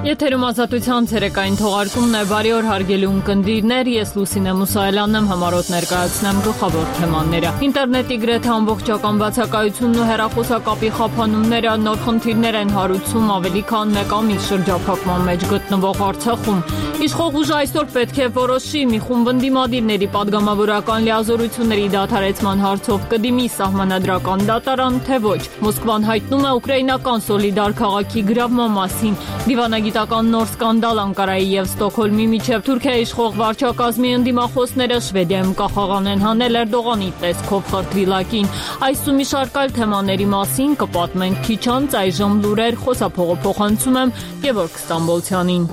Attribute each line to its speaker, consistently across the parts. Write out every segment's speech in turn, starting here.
Speaker 1: Եթերում ազատության ցերեկային թողարկումն է, բարի օր հարգելի ունկնդիրներ, ես Լուսինե Մուսայելյանն եմ, համարոտ ներկայացնեմ գլխավոր թեմաները։ Ինտերնետի գրեթե ամբողջական բացակայությունն ու հեռախոսակապի խափանումները նոր խնդիրներ են հարուցում ավելի քան մեկ ամիս շրջափակման մեջ գտնվող Արցախում։ Իշխող ուժը այսօր պետք է որոշի մի խումբ ընդդիմադիրների պատգամավորական լիազորությունների դադարեցման հարցով կդիմի սահմանադրական դատարան, թե ոչ։ Մոսկվան հայտնում է ուկրաինական Սոլիդար քաղաքի գրավման մասին։ Դիվանագիտական նոր սկանդալ Անկարայի և Ստոկհոլմի միջև Թուրքիայի իշխող վարչակազմի ընդդիմախոսները Շվեդիայում կախաղան են հանել Էրդողանի տեսքով խրտվիլակին։ Այս ու մի շարք այլ թեմաների մասին կպատմենք քիչ անց, այժմ լուրեր, խոսափողը փոխանցում եմ Գևորգ Ստամբոլցյանին։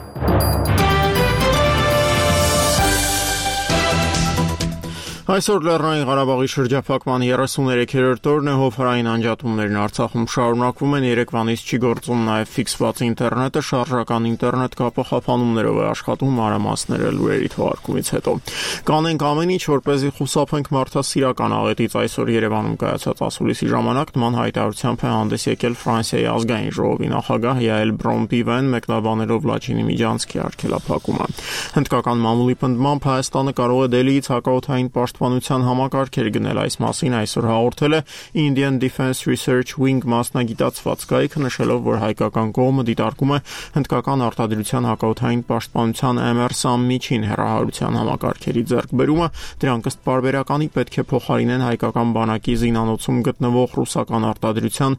Speaker 2: Այսօր Լեռնային Ղարաբաղի շրջափակման 33-րդ օրն է, հովհարային անջատումներն Արցախում շարունակվում են, երեկվանից չի գործում նաև ֆիքսված ինտերնետը, շարժական ինտերնետ կապը խափանումներով է աշխատում, մանրամասները լուրերի թողարկումից հետո։ Կանենք ամեն ինչ, որպեսզի խուսափենք մարդասիրական աղետից, այսօր Երևանում կայացած ասուլիսի ժամանակ նման հայտարարությամբ է հանդես եկել Ֆրանսիայի ազգային ժողովի նախագահ Յաել Բրոն-Պիվեն, մեկնաբանելով Լաչինի Միջանցքի արգելափակումը։ Հնդկական մամուլի պնդմամբ Հայաստանը կարող է Դելիից հակաօդային պաշտպանության համակարգեր գնել, այս մասին այսօր հաղորդել է Indian Defense Research Wing մասնագիտացված կայքը, նշելով, որ հայկական կողմը դիտարկում է հնդկական արտադրության հակաօդային պաշտպանության MR-SAM միջին հեռահարության համակարգերի ձեռքբերումը, դրանք ըստ պարբերականի պետք է փոխարինեն հայկական բանակի զինանոցում գտնվող ռուսական արտադրության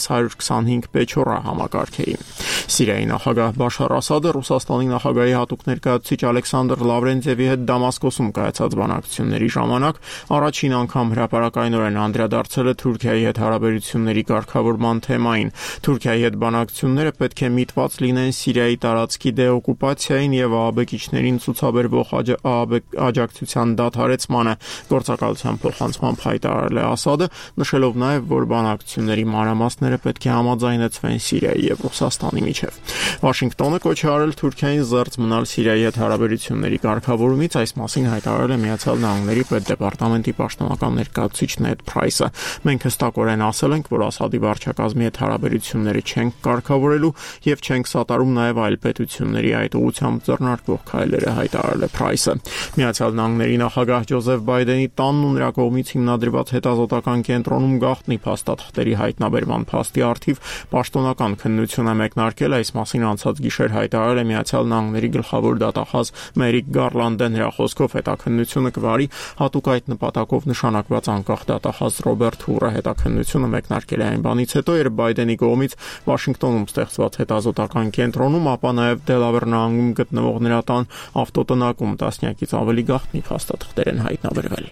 Speaker 2: S-125 Pechora համակարգերին։ Սիրիայի նախագահ Բաշար Ասադը Ռուսաստանի նախագահի հատուկ ներկայացուցիչ Ալեքսանդր Լավրենտիևի հետ Դամասկոսում կայացած բանակցությունների ժամանակ առաջին անգամ հրապարակայնորեն անդրադարձել է Թուրքիայի հետ հարաբերությունների կարգավորման թեմային։ Թուրքիայի հետ բանակցությունները պետք է միտված լինեն Սիրիայի տարածքի դեօկուպացիային եւ ԱԱԲ-կիչներին ցուցաբերվող աջակցության դադարեցմանը, գործակալության փոխանցմամբ հայտարարել է Ասադը, նշելով նաեւ, որ բանակցությունների մանրամասները պետք է համաձայնեցվեն Սիրիայի եւ Ռուսաստանի միջև։ Վաշինգտոնը կոչ է արել Թուրքիային զերծ մնալ Սիրիայի հետ հարաբերությունների կարգավորումից, այս մասին հայտարարել է Միացյալ Նահանգների պետդեպարտամենտի պաշտոնական ներկայացուցիչ Նեդ Փրայսը։ Մենք հստակորեն ասել ենք, որ Ասադի վարչակազմի հետ հարաբերությունները չենք կարգավորելու եւ չենք սատարում նաեւ այլ պետությունների այդ ուղղությամբ ձեռնարկվող քայլերը, հայտարարել է Փրայսը։ Միացյալ Նահանգների նախագահ Ջոզեֆ Բայդենի տանն ու նրա կողմից հիմնադրված հետազոտական կենտրոնում գաղտնի փաստաթղթերի հայտնաբերման փաստի առթիվ պաշտոնական քննություն է մեկնարկել, այս մասին անցած գիշեր հայտարարել է Միացյալ Նահանգների գլխավոր դատախազ Մերիք Գարլանդը, նրա խոսքով հետաքննությունը կվարի հատուկ այդ նպատակով նշանակված անկախ դատախազ Ռոբերտ Հուրը։ Հետաքննությունը մեկնարկել է այն բանից հետո, երբ Բայդենի կողմից Վաշինգտոնում ստեղծված հետազոտական կենտրոնում, ապա նաև Դելավեր նահանգում գտնվող նրա տան ավտոտնակում տասնյակից ավելի գաղտնի փաստաթղթեր են հայտնաբերվել։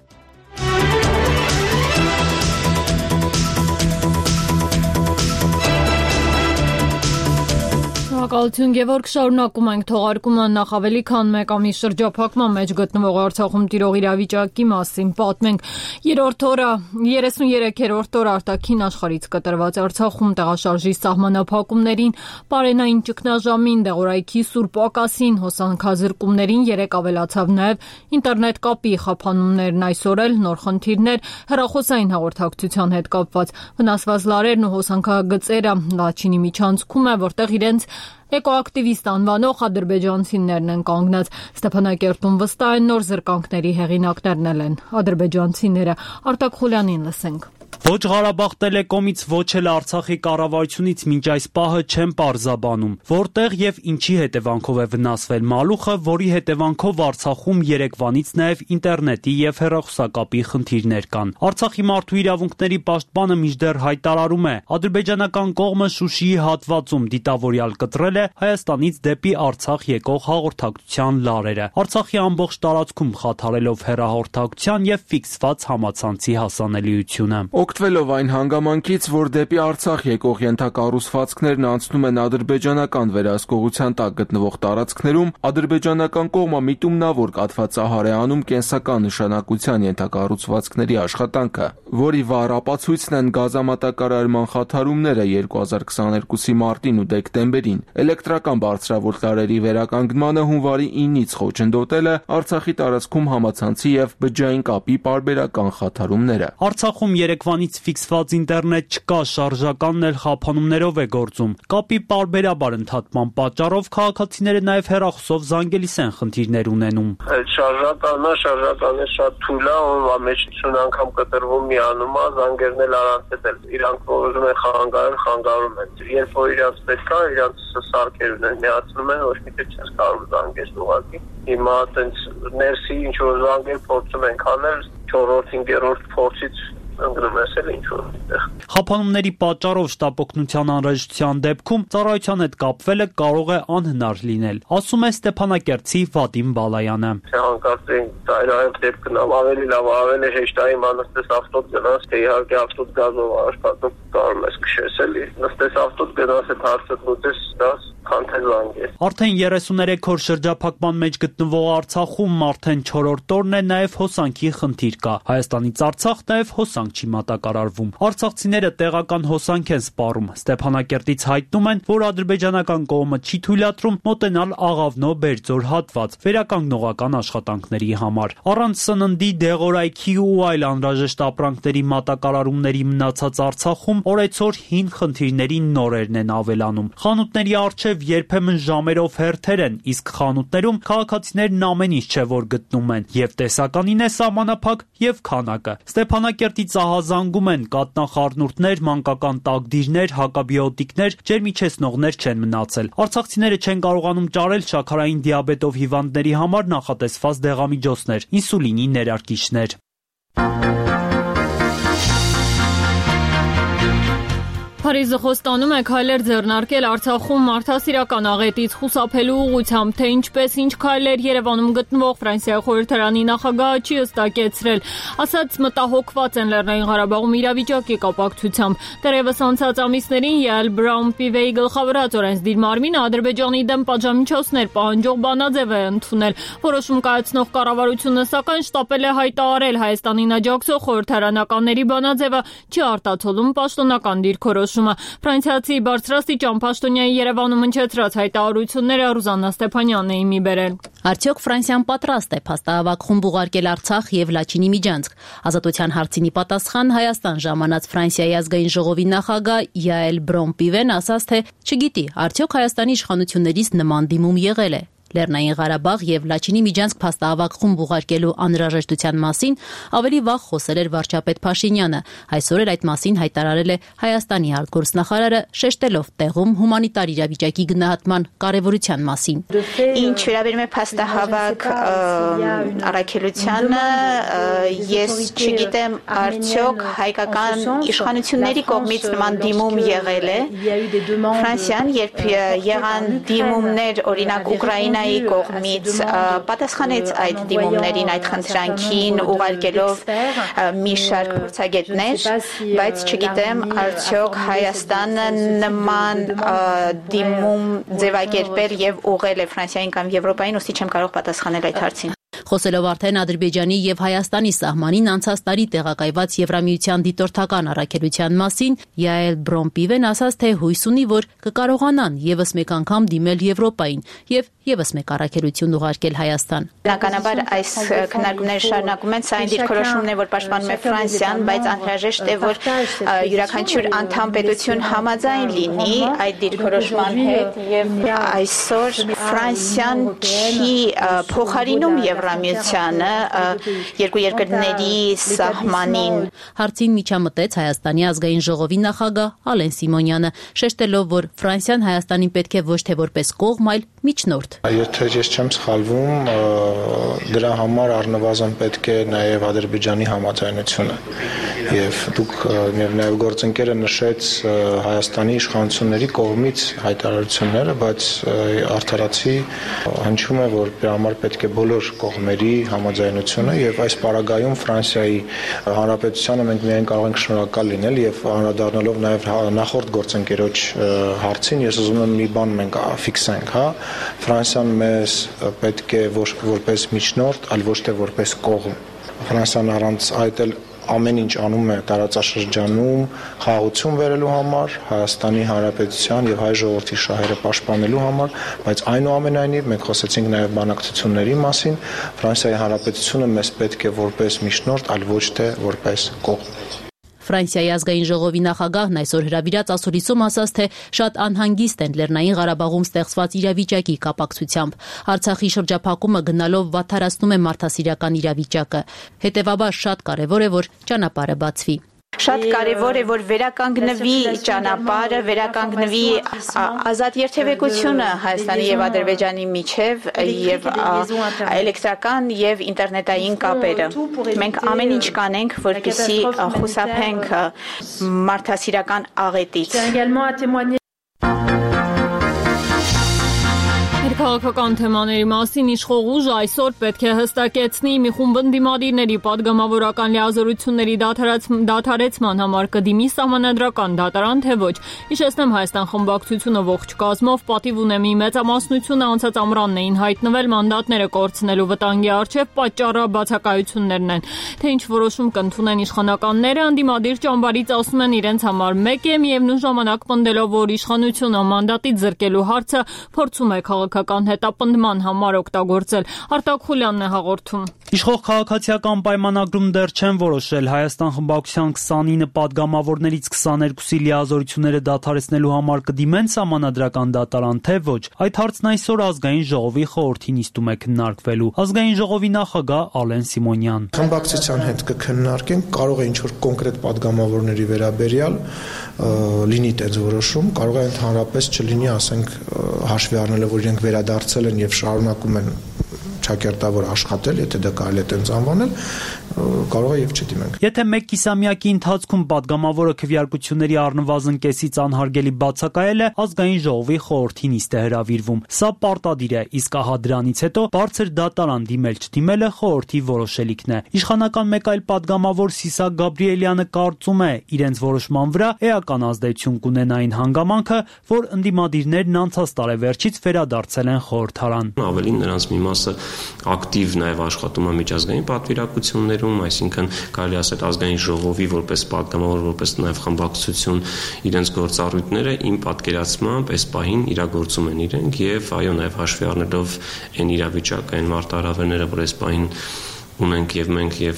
Speaker 1: Շնորհակալություն Գևորգ, շարունակում ենք թողարկումը նախ ավելի քան մեկ ամիս շրջափակման մեջ գտնվող Արցախում տիրող իրավիճակի մասին պատմենք։ 33-րդ օր արտաքին աշխարհից կտրված Արցախում տեղաշարժի սահմանափակումներին, պարենային ճգնաժամին, դեղորայքի սուր պակասին, հոսանքազրկումներին երեք ավելացավ նաև ինտերնետ կապի խափանումներն, այսօր էլ նոր խնդիրներ հեռախոսային հաղորդակցության հետ կապված։ Վնասված լարերն ու հոսանքագծերը Լաչինի միջանցքում է, որտեղ իրենց էկոակտիվիստ անվանող ադրբեջանցիներն են կանգնած։ Ստեփանակերտում վստահ են նոր զրկանքների հեղինակներն են ադրբեջանցիները։ Արտակ Խուլյանին լսենք։
Speaker 3: Ոչ Ղարաբաղ տելեկոմից, ոչ էլ Արցախի կառավարությունից մինչ այս պահը չեն պարզաբանում, որտեղ եւ ինչի հետևանքով է վնասվել մալուխը, որի հետևանքով Արցախում երեկվանից նաեւ ինտերնետի եւ հեռախոսակապի խնդիրներ կան։ Արցախի մարդու իրավունքների պաշտպանը մինչդեռ հայտարարում է, ադրբեջանական կողմը Շուշիի հատվածում դիտավորյալ կտրել է Հայաստանից դեպի Արցախ եկող հաղորդակցության լարերը։ Արցախի ամբողջ տարածքում խաթարելով հեռահաղորդակցության եւ ֆիքսված համացանցի հասանելիությունը։
Speaker 4: Օգտվելով այն հանգամանքից, որ դեպի Արցախ եկող ենթակառուցվածքներն անցնում են ադրբեջանական վերահսկողության տակ գտնվող տարածքներում, ադրբեջանական կողմը միտումնավոր կաթվածահար է անում կենսական նշանակության ենթակառուցվածքների աշխատանքը, որի վառ ապացույցն են գազամատակարարման խաթարումները 2022-ի մարտին ու դեկտեմբերին, էլեկտրական բարձրավոլտ լարերի վերականգնմանը հունվարի 9-ից խոչընդոտելը, Արցախի տարածքում համացանցի եւ բջջային կապի պարբերական խաթարումները։
Speaker 3: Արցախում երեկվանից Հայաստանից ֆիքսված ինտերնետ չկա, շարժականն էլ խափանումներով է գործում։ Կապի պարբերաբար ընդհատման պատճառով քաղաքացիները նաև հեռախոսով զանգելիս են խնդիրներ ունենում։
Speaker 5: Շարժականը շատ թույլ է, ով մեջ 50 անգամ կտրվում միանում է, զանգերն էլ առանցել։ Իրանք ուզում են խանգարում են։ Երբ որ իրանց պետք է, իրանց սարքերն են միացնում են, ոչ մի տեղ չես կարող զանգես ուղղակի։ Հիմա այտենց ներսի ինչ որ զանգեր փորձում ենք անել 4-5-րդ փորձից ընկնում ես էլ ինչ-որ այդտեղ։
Speaker 3: Խափանումների պատճառով շտապօգնության անհրաժեշտության դեպքում ծառայության հետ կապվելը կարող է անհնար լինել, ասում է Ստեփանակերտցի Վադիմ Բալայանը։
Speaker 5: Հանկարծ ծայրահեղ դեպքն ավելի լավ, ավելի հեշտ է իմ նստես ավտոտ գնաս, թե իհարկե ավտոտ գազով աշխատում կարող ես քշես էլի։ Նստես ավտոտ գնաս այդ հարցը լուծես, դաս Արդեն 33 օր
Speaker 3: շրջափակման մեջ գտնվող Արցախում արդեն 4-րդ օրն է, նաև հոսանքի խնդիր կա։ Հայաստանից Արցախ նաև հոսանք չի մատակարարվում։ Արցախցիները տեղական հոսանք են սպառում։ Ստեփանակերտից հայտնում են, որ ադրբեջանական կողմը չի թույլատրում մոտենալ Աղավնո-Բերձոր հատված վերականգնողական աշխատանքների համար։ Առանց սննդի, դեղորայքի ու այլ անհրաժեշտ ապրանքների մատակարարումների մնացած Արցախում օրեցօր հին խնդիրների նորերն են ավելանում։ Խանութների առջև երբեմն ժամերով հերթեր են, իսկ խանութներում քաղաքացիներն ամեն ինչ չէ որ գտնում են, եւ տեսականին է սահմանափակ եւ քանակը։ Ստեփանակերտից ահազանգում են կատնախառնուրդներ, մանկական տակդիրներ, հակաբիոտիկներ, ջերմիչեցնողներ չեն մնացել։ Արցախցիները չեն կարողանում ճարել շաքարային դիաբետով հիվանդների համար նախատեսված դեղամիջոցներ, ինսուլինի ներարկիչներ։
Speaker 1: Փարիզը խոստանում է քայլեր ձեռնարկել Արցախում մարդասիրական աղետից խուսափելու ուղղությամբ, թե ինչպես ինչ քայլեր Երևանում գտնվող Ֆրանսիայի խորհրդարանի նախագահը չի հստակեցրել, ասաց մտահոգված են Լեռնային Ղարաբաղում իրավիճակի կապակցությամբ։ Դեռևս անցած ամիսներին Յայել Բրաուն-Պիվեի գլխավորած օրենսդիր մարմինը Ադրբեջանի դեմ պատժամիջոցներ պահանջող բանաձև է ընդունել։ Որոշում կայացնող կառավարությունը սակայն շտապել է հայտարարել Հայաստանին աջակցող խորհրդարանականների բանաձևը չի արտացոլում պաշտոնական դիրքորոշում։ Ֆրանսիացի բարձրաստիճան պաշտոնյայի Երևանում հնչեցրած հայտարարությունները Ռուզաննա Ստեփանյանն է իմի բերել։
Speaker 6: Արդյոք Ֆրանսիան պատրաստ է փաստահավաք խումբ ուղարկել Արցախ եւ Լաչինի Միջանցք։ Ազատության հարցինի պատասխան Հայաստան ժամանած Ֆրանսիայի ազգային ժողովի նախագահ Յայել Բրոն-Պիվեն ասաց, թե չգիտի, արդյոք Հայաստանի իշխանություններից նման դիմում եղել է։ Լեռնային Ղարաբաղ եւ Լաչինի Միջանցք փաստահավաք խումբ ուղարկելու անհրաժեշտության մասին ավելի վաղ խոսել էր վարչապետ Փաշինյանը։ Այսօր էլ այդ մասին հայտարարել է Հայաստանի արտգործնախարարը, շեշտելով տեղում հումանիտար իրավիճակի գնահատման կարևորության մասին։
Speaker 7: Ինչ վերաբերում է փաստահավաք առաքելությանը, ես չգիտեմ արդյոք հայկական իշխանությունների կողմից նման դիմում եղել է։ Ֆրանսիան, երբ եղան դիմումներ, օրինակ Ուկրաինայի կողմից պատասխանեց այդ դիմումներին, այդ խնդրանքին, ուղարկելով մի շարք փորձագետներ, բայց չգիտեմ արդյոք Հայաստանը նման դիմում ձևակերպել եւ ուղղել է Ֆրանսիային կամ Եվրոպային, ուստի չեմ կարող պատասխանել այդ հարցին։
Speaker 6: Խոսելով արդեն Ադրբեջանի եւ Հայաստանի սահմանին անցած տարի տեղակայված Եվրամիության դիտորդական առաքելության մասին, Յայել Բրոն-Պիվեն ասաց, թե հույս ունի, որ կկարողանան եւս մեկ անգամ դիմել Եվրոպային եւ եւս մեկ առաքելություն ուղարկել Հայաստան։
Speaker 7: Բնականաբար այս քննարկումները շարունակում են, սա այն դիրքորոշումն է, որ պաշտպանում է Ֆրանսիան, բայց անհրաժեշտ է, որ յուրաքանչյուր անդամ պետություն համաձայն լինի այդ դիրքորոշման հետ եւ այսօր Ֆրանսիան չի փոխարինում Եվրամիությանը երկու երկրների սահմանին։
Speaker 6: Հարցին միջամտեց Հայաստանի ազգային ժողովի նախագահ Ալեն Սիմոնյանը, շեշտելով, որ Ֆրանսիան Հայաստանին պետք է ոչ թե որպես կողմ, այլ միջնորդ։
Speaker 8: Եթե ես չեմ սխալվում, դրա համար առնվազն պետք է նաև Ադրբեջանի համաձայնությունը։ Եվ դուք նաև գործընկերը նշեց Հայաստանի իշխանությունների կողմից հայտարարությունները, բայց արդարացի հնչում է, որ դրա համար պետք է բոլոր կողմերի համաձայնությունը եւ այս պարագայում Ֆրանսիայի Հանրապետությանը մենք միայն կարող ենք շնորհակալ լինել եւ անդրադառնալով նաեւ նախորդ գործընկերոջ հարցին, ես ուզում եմ մի բան մենք ֆիքսենք, հա, Ֆրանսիան մեզ պետք է ոչ որպես միջնորդ, այլ ոչ թե որպես կողմ։ Ֆրանսիան առանց այդ էլ ամեն ինչ անում է տարածաշրջանում խաղաղություն բերելու համար, Հայաստանի Հանրապետության եւ հայ ժողովրդի շահերը պաշտպանելու համար, բայց այնուամենայնիվ մենք խոսեցինք նաեւ բանակցությունների մասին, Ֆրանսիայի Հանրապետությունը մեզ պետք է որպես միջնորդ, այլ ոչ թե որպես կողմ։
Speaker 6: Ֆրանսիայի ազգային ժողովի նախագահն այսօր հրավիրած ասուլիսում ասաց, թե շատ անհանգիստ են Լեռնային Ղարաբաղում ստեղծված իրավիճակի կապակցությամբ։ Արցախի շրջափակումը գնալով վատթարացնում է մարդասիրական իրավիճակը։ Հետևաբար շատ կարևոր է, որ ճանապարհը բացվի։
Speaker 7: Շատ կարևոր է, որ վերականգնվի ճանապարհը, վերականգնվի ազատ երթևեկությունը Հայաստանի եւ Ադրբեջանի միջև եւ էլեկտրական եւ ինտերնետային կապերը։ Մենք ամեն ինչ կանենք, որպեսզի խուսափենք մարդասիրական աղետից։
Speaker 1: Քաղաքական թեմաների մասին իշխող ուժը այսօր պետք է հստակեցնի մի խումբ ընդդիմադիրների պատգամավորական լիազորությունների դադարեցման համար կդիմի սահմանադրական դատարան, թե ոչ։ Հիշեցնեմ, Հայաստան խմբակցությունը ողջ կազմով պատիվ ունեմի մեծամասնությունը անցած ամռանն էին հայտնվել մանդատները կորցնելու վտանգի առջև, պատճառը բացակայություններն են։ Թե ինչ որոշում կընդունեն իշխանականները, ընդդիմադիր ճամբարից ասում են իրենց համար մեկ է, միևնույն ժամանակ պնդելով, որ իշխանությունը մանդատից զրկելու հարցը փորձում է քաղաքական հետապնդման համար օգտագործել։ Արտակ Խուլյանն է հաղորդում։
Speaker 3: Իշխող քաղաքացիական պայմանագրում դեռ չեն որոշել Հայաստան խմբակցության 29 պատգամավորներից 22-ի լիազորությունները դադարեցնելու համար կդիմեն սահմանադրական դատարան, թե ոչ։ Այդ հարցն այսօր ազգային ժողովի խորհրդի նիստում է քննարկվելու։ Ազգային ժողովի նախագահ Ալեն Սիմոնյան։
Speaker 8: Խմբակցության հետ կքննարկենք, կարող է ինչ-որ կոնկրետ պատգամավորների վերաբերյալ լինի այդպես որոշում, կարող է ընդհանրապես չլինի, ասենք, հաշվի առնելով, որ իրենք վերադարձել են եւ շարունակում են ճակերտավոր աշխատել, եթե դա կարելի է տենց անվանել, կարող է եւ չդիմենք։
Speaker 3: Եթե մեկ կիսամյակի ընթացքում պատգամավորը քվեարկությունների առնվազն կեսից անհարգելի բացակայել է, ազգային ժողովի խորհրդի նիստ է հրավիրվում։ Սա պարտադիր է, իսկ ահա դրանից հետո բարձր դատարան դիմել-չդիմելը խորհրդի որոշելիքն է։ Իշխանական մեկ այլ պատգամավոր Սիսակ Գաբրիելյանը կարծում է, իրենց որոշման վրա էական ազդեցություն կունենա այն հանգամանքը, որ ընդդիմադիրներն անցած տարեվերջից վերադարձել են խորհրդարան։
Speaker 9: Ավելին նրանց մի մասը ակտիվ նաև աշխատում է միջազգային պատվիրակություններում, այսինքն կարելի ասել ազգային ժողովի որպես պատգամավոր, որպես նաև խմբակցություն իրենց գործառույթները իմ պատկերացմամբ այս պահին իրագործում են իրենք եւ այո նաև հաշվի առնելով այն իրավիճակը, այն մարտահրավերները, որ այս պահին ունենք եւ մենք եւ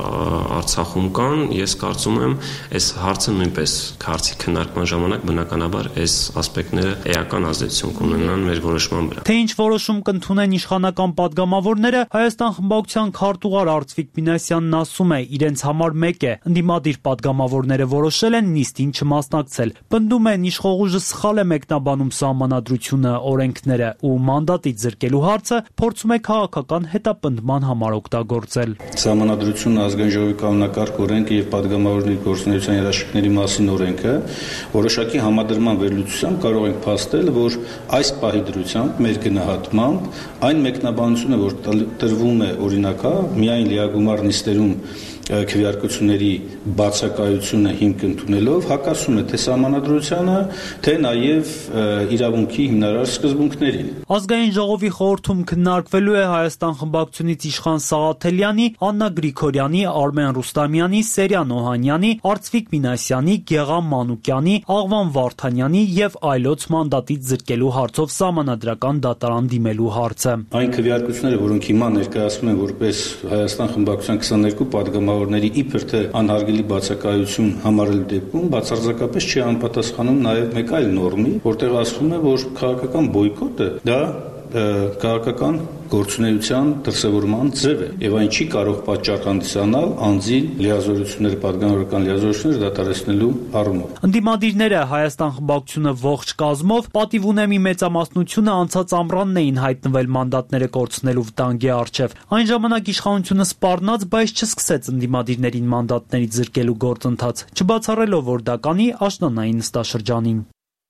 Speaker 9: Արցախում կան, ես կարծում եմ, այս հարցը նույնպես հարցի քննարկման ժամանակ բնականաբար այս ասպեկտները էական ազդեցություն կունենան մեր որոշման վրա։
Speaker 3: Թե ինչ որոշում կընդունեն իշխանական պատգամավորները, Հայաստան խմբակցության քարտուղար Արծվիկ Մինասյանն ասում է, իրենց համար մեկ է, ընդդիմադիր պատգամավորները որոշել են նիստին չմասնակցել։ Պնդում են, իշխող ուժը սխալ է մեկնաբանում սահմանադրությունը, օրենքները ու մանդատից զրկելու հարցը փորձում է քաղաքական հետապնդման համար օգտագործել։
Speaker 10: Սահմանադրությունը, ազգային ժողովի կանոնակարգ օրենքը եւ պատգամավորների գործունեության երաշխիքների մասին օրենքը որոշակի համադրման վերլուծությամբ կարող ենք փաստել, որ այս պահի դրությամբ մեր գնահատմամբ այն մեկնաբանությունը, որ տրվում է օրինակա, միայն լիագումար նիստերում քվեարկությունների բացակայությունը հիմք ընդունելով հակասում է թե սահմանադրությանը, թե նաև իրավունքի հիմնարար սկզբունքներին։
Speaker 3: Ազգային ժողովի խորհրդում քննարկվելու է Հայաստան խմբակցությունից Իշխան Սաղաթելյանի, Աննա Գրիգորյանի, Արմեն Ռուստամյանի, Սերյան Օհանյանի, Արծվիկ Մինասյանի, Գեղամ Մանուկյանի, Աղվան Վարդանյանի եւ այլոց մանդատից զրկելու հարցով սահմանադրական դատարան դիմելու հարցը։
Speaker 10: Այն քվեարկությունները, որոնք հիմա ներկայացվում են որպես Հայաստան խմբակցության 22 պատգամավորների իբր թե անհարգելի բացակայություն համարելու դեպքում բացարձակապես չի անպատասխանում նաև մեկ այլ նորմի, որտեղ ասվում է, որ քաղաքական բոյկոտը դա քաղաքական գործունեության դրսևորման ձև է եւ այն չի կարող պատճառ հանդիսանալ անձի լիազորությունները, պատգամավորական լիազորությունները դադարեցնելու առումով։
Speaker 3: Ընդդիմադիրները Հայաստան խմբակցությունը ողջ կազմով պատիվ ունեմի մեծամասնությունը անցած ամռանն էին հայտնվել մանդատները կորցնելու վտանգի առջև։ Այն ժամանակ իշխանությունը սպառնաց, բայց չսկսեց ընդդիմադիրներին մանդատներից զրկելու գործընթաց, չբացառելով, որ դա կանի աշնանային նստաշրջանին։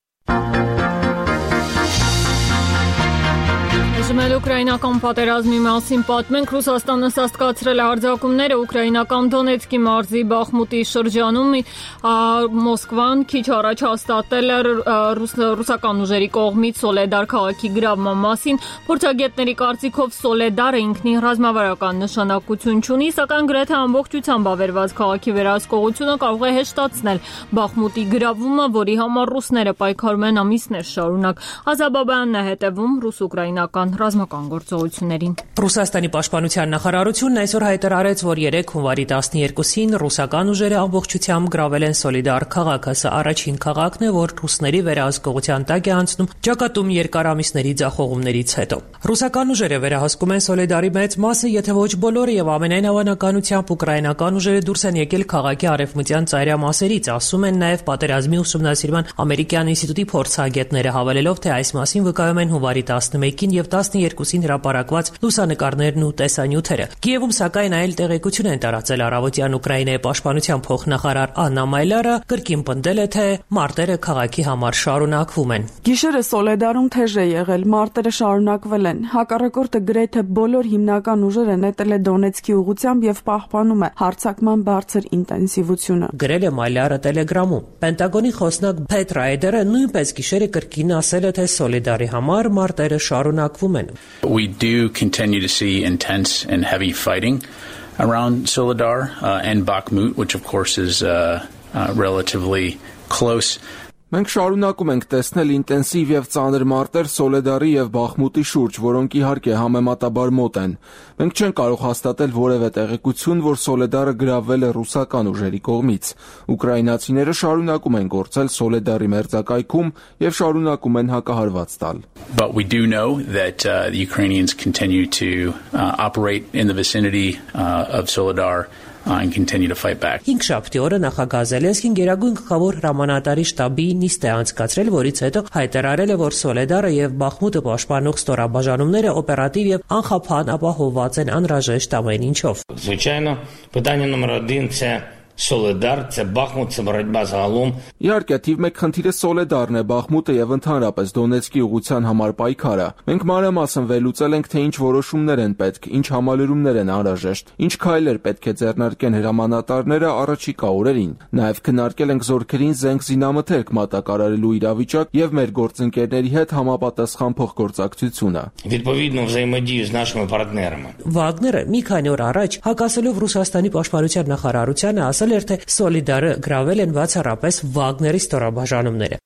Speaker 1: Ուկրաինական պատերազմի մասին պատմենք, Ռուսաստանը սաստկացրել է արձակումները ուկրաինական Դոնեցկի մարզի Բախմուտի շրջանում, Մոսկվան քիչ առաջ հաստատել է ռուսական ուժերի կողմից Սոլեդար քաղաքի գրավման մասին, փորձագետների կարծիքով Սոլեդարը ինքնին ռազմավարական նշանակություն չունի, սակայն գրեթե ամբողջությամբ ավերված քաղաքի վերահսկողությունը կարող է հեշտացնել Բախմուտի գրավումը, որի համար ռուսները պայքարում են ամիսներ շարունակ։ Ազաբաբյանն է հետևում ռուս-ուկրաինական ռազմական գործողություններին։
Speaker 11: Ռուսաստանի պաշտպանության նախարարությունն այսօր հայտարարեց, որ 3 հունվարի 12-ին ռուսական ուժերը ամբողջությամբ գրավել են Սոլիդար քաղաքը։ Սա առաջին քաղաքն է, որ ռուսների վերահսկողության տակ է անցնում ճակատում երկար ամիսների ձախողումներից հետո։ Ռուսական ուժերը վերահսկում են Սոլիդարի մեծ մասը, եթե ոչ բոլորը, եւ ամենայն հավանականությամբ ուկրաինական ուժերը դուրս են եկել քաղաքի արևմտյան ծայրամասերից, ասում են նաև պատերազմի ուսումնասիրման ամերիկյան ինստիտուտի փորձագետները, հավելելով, թե այս մասին վկայում են հունվարի 11-ին եւ 12-ին հրապարակված լուսանկարներն ու տեսանյութերը։ Կիևում սակայն այլ տեղեկություն են տարածել առավոտյան Ուկրաինայի պաշտպանության փոխնախարար Աննա Մայլարը, կրկին պնդել է, թե մարտերը քաղաքի համար շարունակվում են։
Speaker 12: Գիշերը Սոլեդարում թեժ է եղել, մարտերը շարունակվել են։ Հակառակորդը գրեթե բոլոր հիմնական ուժերը նետել է Դոնեցկի ուղղությամբ եւ պահպանում է հարձակման բարձր ինտենսիվությունը։
Speaker 11: Գրել է Մայլարը Տելեգրամում։ Պենտագոնի խոսնակ Փեթ Ռայդերը նույնպես գիշերը կրկին ասել է, թե Սոլիդարի համար մարտերը շարունակվում են։
Speaker 13: We do continue to see intense and heavy fighting around Soledar and Bakhmut, which of course is relatively close.
Speaker 4: Մենք շարունակում ենք տեսնել ինտենսիվ եւ ծանր մարտեր Սոլեդարի եւ Բախմուտի շուրջ, որոնք իհարկե համեմատաբար մոտ են։ Մենք չենք կարող հաստատել որևէ տեղեկություն, որ Սոլեդարը գրավել է ռուսական ուժերի կողմից։ Ուկրաինացիները շարունակում են գործել Սոլեդարի մերձակայքում եւ շարունակում են հակահարված տալ։
Speaker 13: But we do know that the Ukrainians continue to operate in the vicinity of Soledar and continue to fight back.
Speaker 11: Հինգշաբթի օրը նախագահ Զելենսկին գերագույն գլխավոր հրամանատարի շտաբի նիստ է անցկացրել, որից հետո հայտարարել է, որ Սոլեդարը եւ Բախմուտը պաշտպանող ստորաբաժանումները օպերատիվ եւ անխափան ապահովված են անհրաժեշտ ամեն ինչով։
Speaker 14: Звичайно, питання номер 1 – це Սոլեդար, це Բախմուտ, це боротьба загалом։
Speaker 4: Իհարկե, թիվ 1 խնդիրը Սոլեդարն է, Բախմուտը եւ ընդհանրապես Դոնեցկի ուղղության համար պայքարը։ Մենք մանրամասն վերլուծել ենք, թե ինչ որոշումներ են պետք, ինչ համալրումներ են անհրաժեշտ, ինչ քայլեր պետք է ձեռնարկեն հրամանատարները առաջիկա օրերին։ Նաեւ քննարկել ենք զորքերին զենք զինամթերք մատակարարելու իրավիճակ եւ մեր գործընկերների հետ համապատասխան փոխգործակցությունը։
Speaker 14: Відповідно взаємодію з нашими партнерами։
Speaker 11: Վագները մի քանի օր առաջ հակասելով Ռուսաստանի պաշտպանության նախարարությանը ասել էր, թե Սոլիդարը գրավել են բացառապես Վագների ստորաբաժանումները։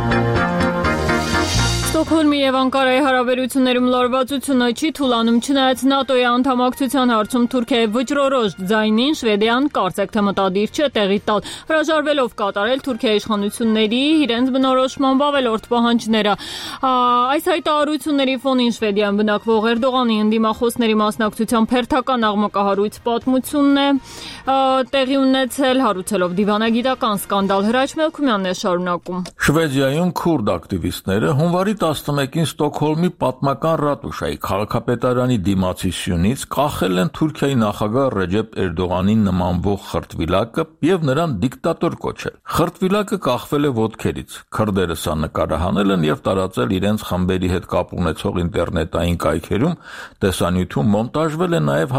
Speaker 1: Ստոկհոլմի եւ Անկարայի հարաբերություններում լարվածությունը չի թուլանում, չնայած ՆԱՏՕ-ի անդամակցության հարցում Թուրքիայի վճռորոշ ձայնին Շվեդիան կարծեք թե մտադիր չէ տեղի տալ, հրաժարվելով կատարել Թուրքիայի իշխանությունների իրենց բնորոշման ավելորդ պահանջները։ Այս հայտարարությունների ֆոնին Շվեդիան բնակվող Էրդողանի ընդդիմախոսների մասնակցությամբ հերթական աղմկահարույց պատմությունն է տեղի ունեցել, հարուցելով դիվանագիտական սկանդալ։ Հրաչ Մելքումյանն է շարունակում։
Speaker 15: Շվեդիայում քուրդ ակտիվիստները հունվարի 11-ին Ստոկհոլմի պատմական ռատուշայի քաղաքապետարանի դիմացի սյունից կախել են Թուրքիայի նախագահ Ռեջեփ Էրդողանի նմանվող խրտվիլակը եւ նրան դիկտատոր կոչել։ Խրտվիլակը կախվել է ոտքերից։ Քրդերը սա նկարահանել են եւ տարածել իրենց խմբերի հետ կապ ունեցող ինտերնետային կայքերում, տեսանյութում մոնտաժվել է նաեւ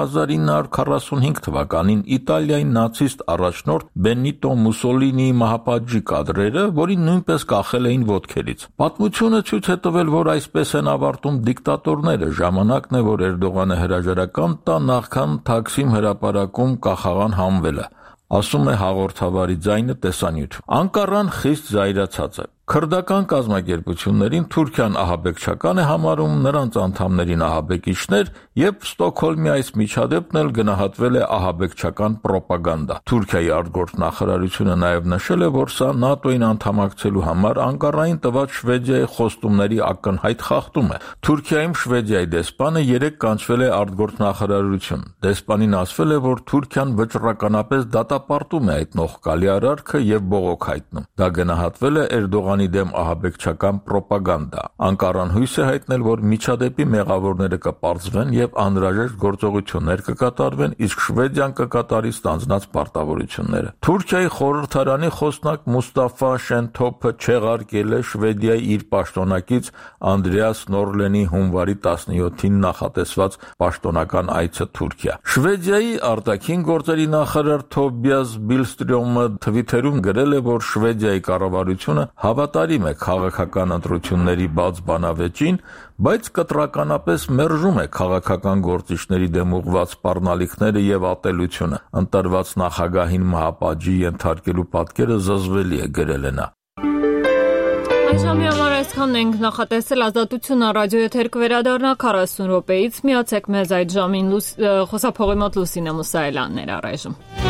Speaker 15: 1945 թվականին Իտալիայի նացիստ առաջնորդ Բենիտո Մուսոլինիի մահապատժի կադրերը, որին նույնպես կախել էին ոտքերից։ Պատմությունը ցույց է տվել, որ այսպես են ավարտում դիկտատորները, ժամանակն է, որ Էրդողանը հրաժարական տա նախքան Թաքսիմ հրապարակում կախաղան հանվելը, ասում է հաղորդավարի ձայնը տեսանյութում։ Անկարան խիստ զայրացած է։ Քրդական կազմակերպություններին Թուրքիան ահաբեկչական է համարում, նրանց անդամներին ահաբեկիչներ եւ Ստոկհոլմի այս միջադեպն էլ գնահատվել է ահաբեկչական պրոպագանդա։ Թուրքիայի արտգործ նախարարությունը նաեւ նշել է, որ սա ՆԱՏՕ-ին անդամակցելու համար Անկարային տված Շվեդիայի խոստումների ակնհայտ խախտում է։ Թուրքիայում Շվեդիայի դեսպանը 3 կանչվել է արտգործ նախարարություն։ Դեսպանին ասվել է, որ Թուրքիան վճռականապես դատապարտում է այդ նողկալի արարքը եւ բողոք հայտնում։ Դա գնահատվել է Էրդողանի դեմ ահաբեկչական պրոպագանդա։ Անկարան հույս է հայտնել, որ միջադեպի մեղավորները կպարզվեն եւ անհրաժեշտ գործողություններ կկատարվեն, իսկ Շվեդիան կկատարի ստանձնած պարտավորությունները։ Թուրքիայի խորհրդարանի խոսնակ Մուստաֆա Շենթոփը չեղարկել է Շվեդիայի իր պաշտոնակից Անդրեաս Նորլենի հունվարի 17-ին նախատեսված պաշտոնական այցը Թուրքիա։ Շվեդիայի արտաքին գործերի նախարար Թոբիաս Բիլստրյոմը Թվիթերում գրել է, որ Շվեդիայի կառավարությունը հավատարիմ է քաղաքական ընտրությունների բաց բանավեճին, բայց կտրականապես մերժում է քաղաքական գործիչների դեմ ուղղված սպառնալիքները եւ ատելությունը։ Ընտրված նախագահին մահապատժի ենթարկելու պատկերը զզվելի է, գրել է նա։
Speaker 1: Այժմի համար այսքանն ենք նախատեսել Ազատություն ռադիոեթեր կվերադառնա 40 րոպեից։ Միացեք մեզ այդ ժամին խոսափողի մոտ Լուսինե Մուսայելյանն էր առայժմ։